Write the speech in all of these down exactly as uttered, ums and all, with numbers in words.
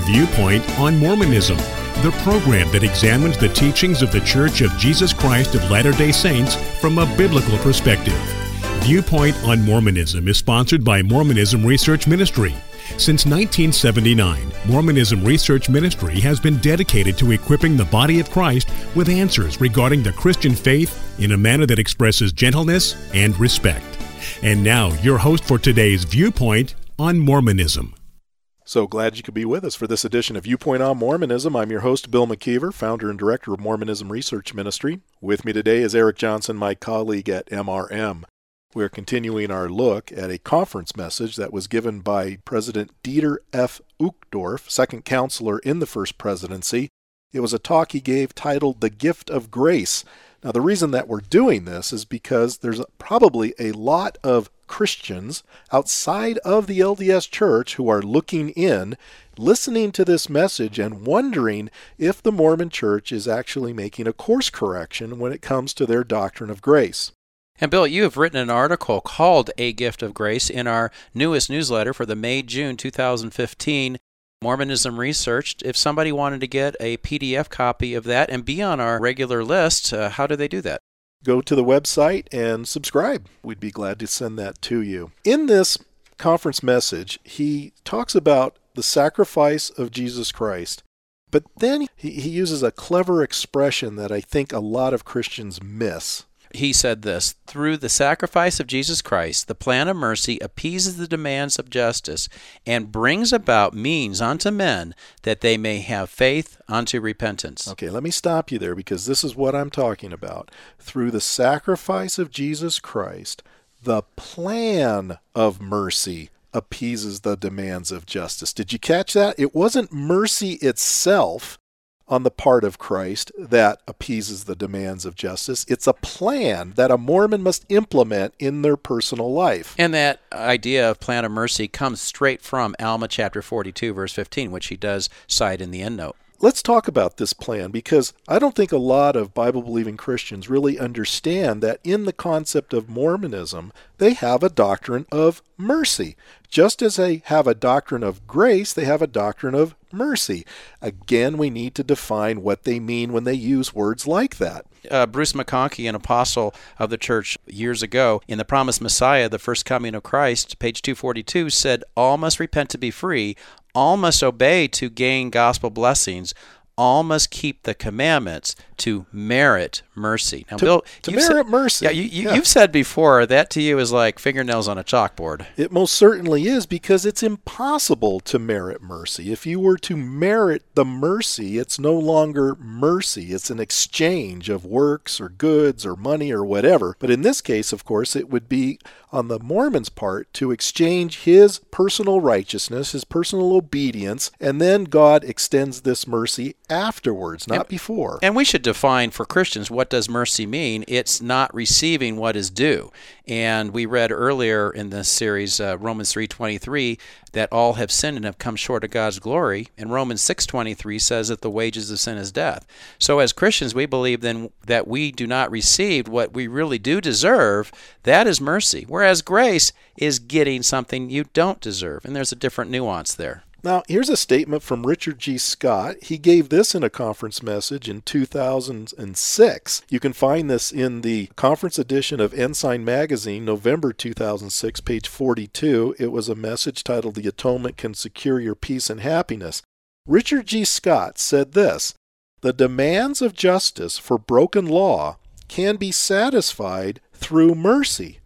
Viewpoint on Mormonism, the program that examines the teachings of the Church of Jesus Christ of Latter-day Saints from a biblical perspective. Viewpoint on Mormonism is sponsored by Mormonism Research Ministry. Since nineteen seventy-nine, Mormonism Research Ministry has been dedicated to equipping the body of Christ with answers regarding the Christian faith in a manner that expresses gentleness and respect. And now, your host for today's Viewpoint on Mormonism. So glad you could be with us for this edition of Viewpoint on Mormonism. I'm your host, Bill McKeever, founder and director of Mormonism Research Ministry. With me today is Eric Johnson, my colleague at M R M. We're continuing our look at a conference message that was given by President Dieter F. Uchtdorf, second counselor in the First Presidency. It was a talk he gave titled The Gift of Grace. Now, the reason that we're doing this is because there's probably a lot of Christians outside of the L D S Church who are looking in, listening to this message and wondering if the Mormon Church is actually making a course correction when it comes to their doctrine of grace. And Bill, you have written an article called A Gift of Grace in our newest newsletter for the May-June two thousand fifteen Mormonism Researched. If somebody wanted to get a P D F copy of that and be on our regular list, uh, how do they do that? Go to the website and subscribe. We'd be glad to send that to you. In this conference message, he talks about the sacrifice of Jesus Christ, but then he, he uses a clever expression that I think a lot of Christians miss. He said this: through the sacrifice of Jesus Christ, the plan of mercy appeases the demands of justice and brings about means unto men that they may have faith unto repentance. Okay, let me stop you there because this is what I'm talking about. Through the sacrifice of Jesus Christ, the plan of mercy appeases the demands of justice. Did you catch that? It wasn't mercy itself on the part of Christ that appeases the demands of justice. It's a plan that a Mormon must implement in their personal life. And that idea of plan of mercy comes straight from Alma chapter forty-two, verse fifteen, which he does cite in the endnote. Let's talk about this plan because I don't think a lot of Bible-believing Christians really understand that in the concept of Mormonism, they have a doctrine of mercy. Just as they have a doctrine of grace, they have a doctrine of mercy. Again, we need to define what they mean when they use words like that. Uh, Bruce McConkie, an apostle of the church years ago, in The Promised Messiah, the First Coming of Christ, page two forty-two, said, all must repent to be free, all must obey to gain gospel blessings, all must keep the commandments to merit mercy. Now, to, Bill, to merit said, mercy. Yeah, you, you, yeah, you've said before that to you is like fingernails on a chalkboard. It most certainly is because it's impossible to merit mercy. If you were to merit the mercy, it's no longer mercy. It's an exchange of works or goods or money or whatever. But in this case, of course, it would be on the Mormon's part to exchange his personal righteousness, his personal obedience, and then God extends this mercy afterwards, not and, before. And we should define for Christians, what does mercy mean? It's not receiving what is due. And we read earlier in this series, uh, Romans three twenty-three, that all have sinned and have come short of God's glory. And Romans six twenty-three says that the wages of sin is death. So as Christians, we believe then that we do not receive what we really do deserve. That is mercy. Whereas grace is getting something you don't deserve. And there's a different nuance there. Now, here's a statement from Richard G. Scott. He gave this in a conference message in two thousand six. You can find this in the conference edition of Ensign Magazine, November two thousand six, page forty-two. It was a message titled, The Atonement Can Secure Your Peace and Happiness. Richard G. Scott said this: the demands of justice for broken law can be satisfied through mercy,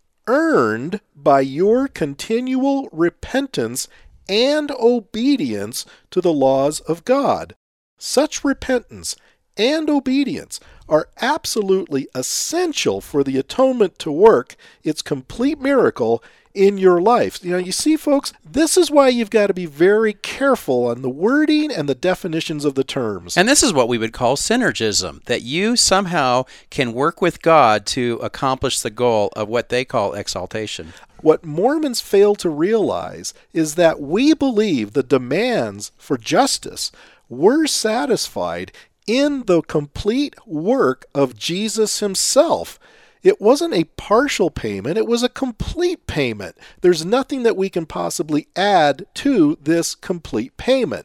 earned by your continual repentance and obedience to the laws of God. Such repentance and obedience are absolutely essential for the atonement to work its complete miracle in your life. You know, you see, folks, this is why you've got to be very careful on the wording and the definitions of the terms. And this is what we would call synergism, that you somehow can work with God to accomplish the goal of what they call exaltation. What Mormons fail to realize is that we believe the demands for justice were satisfied in the complete work of Jesus himself. It wasn't a partial payment, it was a complete payment. There's nothing that we can possibly add to this complete payment.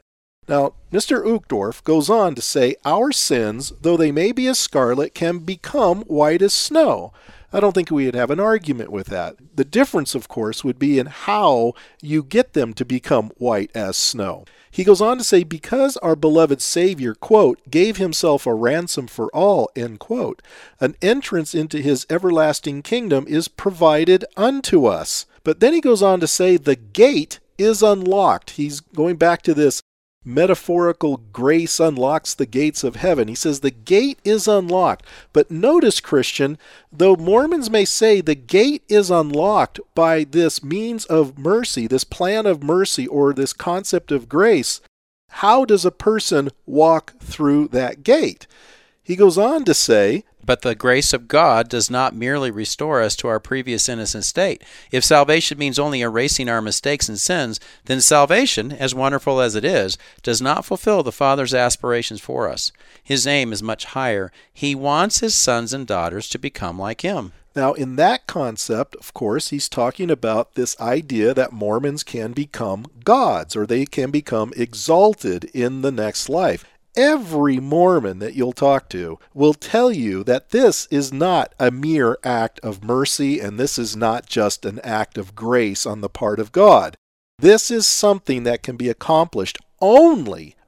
Now, Mister Uchtdorf goes on to say, our sins, though they may be as scarlet, can become white as snow. I don't think we'd have an argument with that. The difference, of course, would be in how you get them to become white as snow. He goes on to say, because our beloved Savior, quote, gave himself a ransom for all, end quote, an entrance into his everlasting kingdom is provided unto us. But then he goes on to say, the gate is unlocked. He's going back to this metaphorical grace unlocks the gates of heaven. He says the gate is unlocked. But notice, Christian, though Mormons may say the gate is unlocked by this means of mercy, this plan of mercy, or this concept of grace, how does a person walk through that gate? He goes on to say, but the grace of God does not merely restore us to our previous innocent state. If salvation means only erasing our mistakes and sins, then salvation, as wonderful as it is, does not fulfill the Father's aspirations for us. His aim is much higher. He wants his sons and daughters to become like him. Now, in that concept, of course, he's talking about this idea that Mormons can become gods, or they can become exalted in the next life. Every Mormon that you'll talk to will tell you that this is not a mere act of mercy, and this is not just an act of grace on the part of God. This is something that can be accomplished only,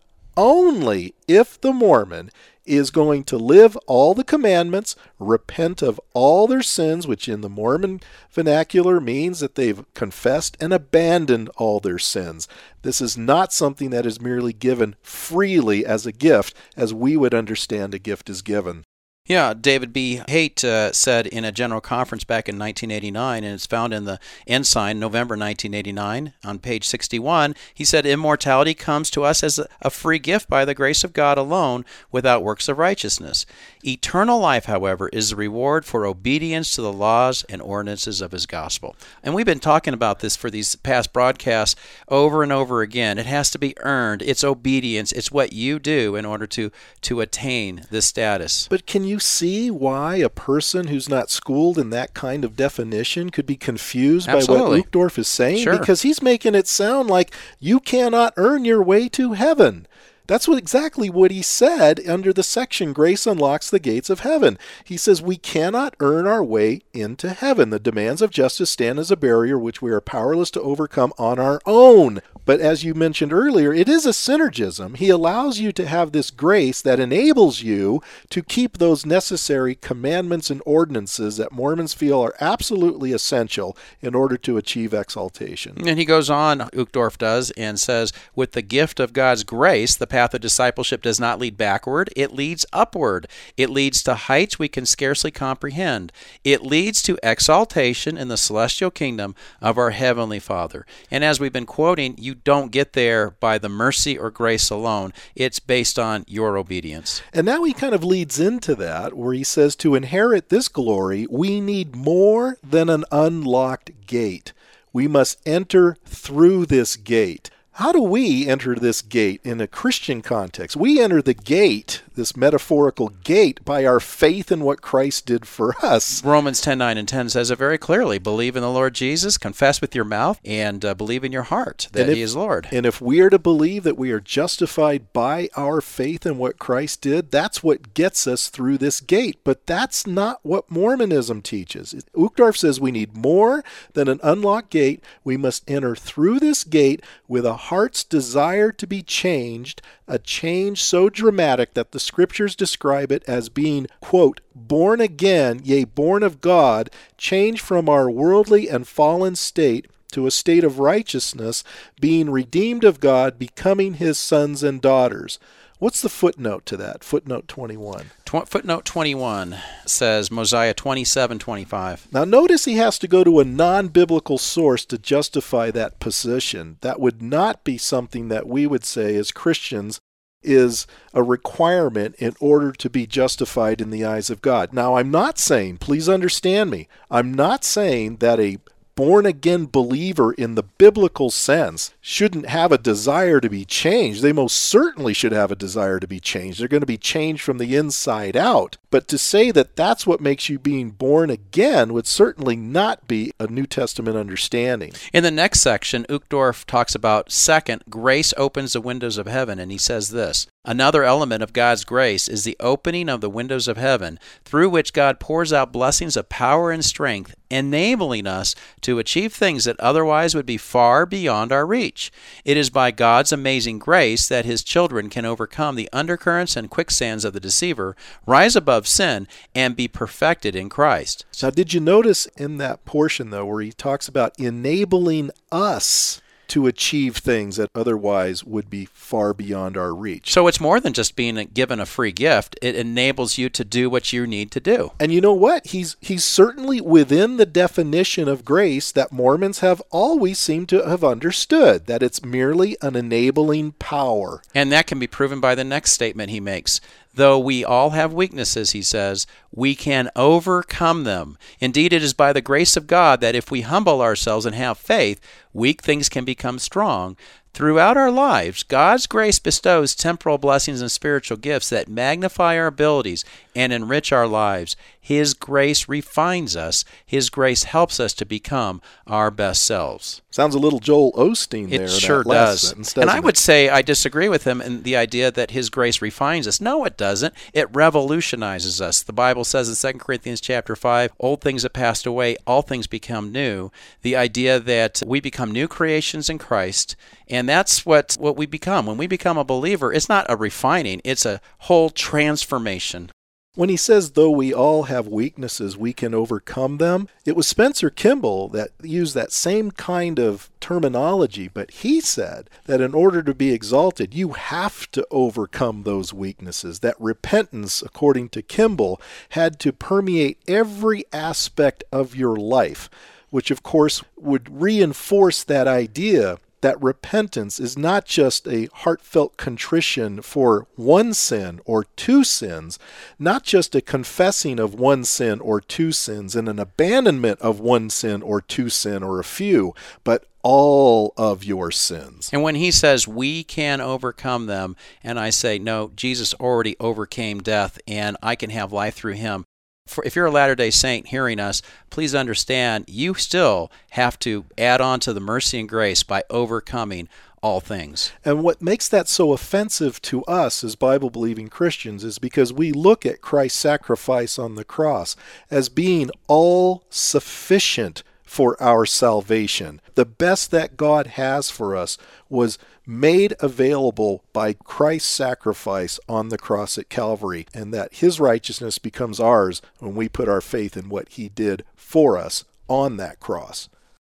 only if the Mormon is going to live all the commandments, repent of all their sins, which in the Mormon vernacular means that they've confessed and abandoned all their sins. This is not something that is merely given freely as a gift, as we would understand a gift is given. Yeah, David B. Haight uh, said in a general conference back in nineteen eighty-nine, and it's found in the Ensign, November nineteen eighty-nine, on page sixty-one, he said, immortality comes to us as a free gift by the grace of God alone, without works of righteousness. Eternal life, however, is the reward for obedience to the laws and ordinances of his gospel. And we've been talking about this for these past broadcasts over and over again. It has to be earned. It's obedience. It's what you do in order to, to attain this status. But can you see why a person who's not schooled in that kind of definition could be confused Absolutely. by what Uchtdorf is saying? Sure. Because he's making it sound like you cannot earn your way to heaven. That's what exactly what he said under the section, Grace Unlocks the Gates of Heaven. He says we cannot earn our way into heaven. The demands of justice stand as a barrier which we are powerless to overcome on our own. But as you mentioned earlier, it is a synergism. He allows you to have this grace that enables you to keep those necessary commandments and ordinances that Mormons feel are absolutely essential in order to achieve exaltation. And he goes on, Uchtdorf does, and says, with the gift of God's grace, the path of discipleship does not lead backward, it leads upward. It leads to heights we can scarcely comprehend. It leads to exaltation in the celestial kingdom of our Heavenly Father. And as we've been quoting, you don't get there by the mercy or grace alone. It's based on your obedience. And now he kind of leads into that, where he says to inherit this glory, we need more than an unlocked gate. We must enter through this gate. How do we enter this gate in a Christian context? We enter the gate, this metaphorical gate, by our faith in what Christ did for us. Romans ten, nine, and ten says it very clearly. Believe in the Lord Jesus, confess with your mouth, and uh, believe in your heart that if, he is Lord. And if we are to believe that we are justified by our faith in what Christ did, that's what gets us through this gate. But that's not what Mormonism teaches. Uchtdorf says we need more than an unlocked gate. We must enter through this gate with a heart's desire to be changed, a change so dramatic that the scriptures describe it as being, quote, born again, yea, born of God, changed from our worldly and fallen state to a state of righteousness, being redeemed of God, becoming his sons and daughters. What's the footnote to that? Footnote twenty-one. Tw- footnote twenty-one says Mosiah twenty-seven twenty-five. Now notice he has to go to a non-biblical source to justify that position. That would not be something that we would say as Christians is a requirement in order to be justified in the eyes of God. Now I'm not saying, please understand me, I'm not saying that a born-again believer in the biblical sense shouldn't have a desire to be changed. They most certainly should have a desire to be changed. They're going to be changed from the inside out. But to say that that's what makes you being born again would certainly not be a New Testament understanding. In the next section, Uchtdorf talks about, second, grace opens the windows of heaven, and he says this: another element of God's grace is the opening of the windows of heaven, through which God pours out blessings of power and strength, enabling us to achieve things that otherwise would be far beyond our reach. It is by God's amazing grace that His children can overcome the undercurrents and quicksands of the deceiver, rise above sin, and be perfected in Christ. Now, did you notice in that portion, though, where he talks about enabling us to achieve things that otherwise would be far beyond our reach? So it's more than just being given a free gift. It enables you to do what you need to do. And you know what? He's he's certainly within the definition of grace that Mormons have always seemed to have understood, that it's merely an enabling power. And that can be proven by the next statement he makes. Though we all have weaknesses, he says, we can overcome them. Indeed, it is by the grace of God that if we humble ourselves and have faith, weak things can become strong. Throughout our lives, God's grace bestows temporal blessings and spiritual gifts that magnify our abilities and enrich our lives. His grace refines us. His grace helps us to become our best selves. Sounds a little Joel Osteen there. It sure does. Sentence, and I would it? say I disagree with him in the idea that His grace refines us. No, it doesn't. It revolutionizes us. The Bible says in Second Corinthians chapter five, old things have passed away, all things become new. The idea that we become new creations in Christ, and that's what, what we become. When we become a believer, it's not a refining, it's a whole transformation. When he says, though we all have weaknesses, we can overcome them, it was Spencer Kimball that used that same kind of terminology, but he said that in order to be exalted, you have to overcome those weaknesses. That repentance, according to Kimball, had to permeate every aspect of your life, which of course would reinforce that idea that repentance is not just a heartfelt contrition for one sin or two sins, not just a confessing of one sin or two sins and an abandonment of one sin or two sin or a few, but all of your sins. And when he says we can overcome them, and I say, no, Jesus already overcame death and I can have life through Him. For if you're a Latter-day Saint hearing us, please understand you still have to add on to the mercy and grace by overcoming all things. And what makes that so offensive to us as Bible-believing Christians is because we look at Christ's sacrifice on the cross as being all sufficient for our salvation. The best that God has for us was made available by Christ's sacrifice on the cross at Calvary, and that His righteousness becomes ours when we put our faith in what He did for us on that cross.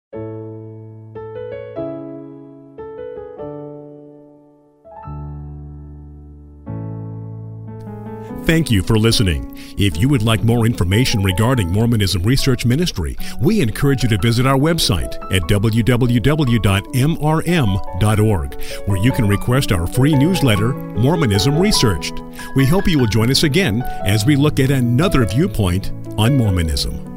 Thank you for listening. If you would like more information regarding Mormonism Research Ministry, we encourage you to visit our website at w w w dot m r m dot org, where you can request our free newsletter, Mormonism Researched. We hope you will join us again as we look at another viewpoint on Mormonism.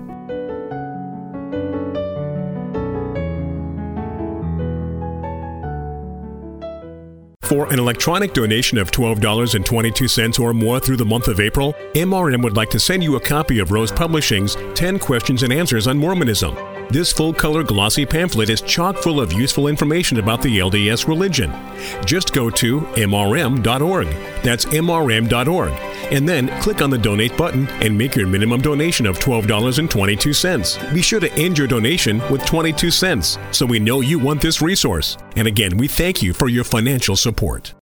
For an electronic donation of twelve dollars and twenty-two cents or more through the month of April, M R M would like to send you a copy of Rose Publishing's ten Questions and Answers on Mormonism. This full-color glossy pamphlet is chock full of useful information about the L D S religion. Just go to m r m dot org. That's m r m dot org. And then click on the Donate button and make your minimum donation of twelve dollars and twenty-two cents. Be sure to end your donation with twenty-two cents so we know you want this resource. And again, we thank you for your financial support.